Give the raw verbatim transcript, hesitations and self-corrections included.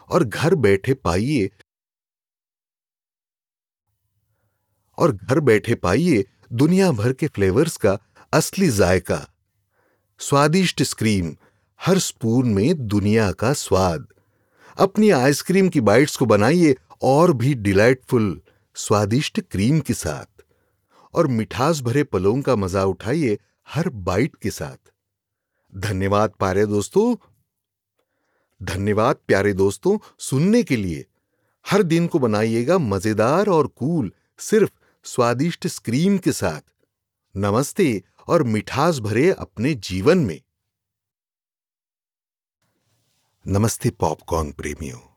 और घर बैठे पाइए और घर बैठे पाइए दुनिया भर के फ्लेवर्स का असली जायका। स्वादिष्ट स्क्रीम, हर स्पून में दुनिया का स्वाद। अपनी आइसक्रीम की बाइट्स को बनाइए और भी डिलाइटफुल स्वादिष्ट क्रीम के साथ, और मिठास भरे पलों का मजा उठाइए हर बाइट के साथ। धन्यवाद प्यारे दोस्तों धन्यवाद प्यारे दोस्तों सुनने के लिए। हर दिन को बनाइएगा मजेदार और कूल, सिर्फ स्वादिष्ट स्क्रीम के साथ। नमस्ते और मिठास भरे अपने जीवन में। नमस्ते पॉपकॉर्न प्रेमियों।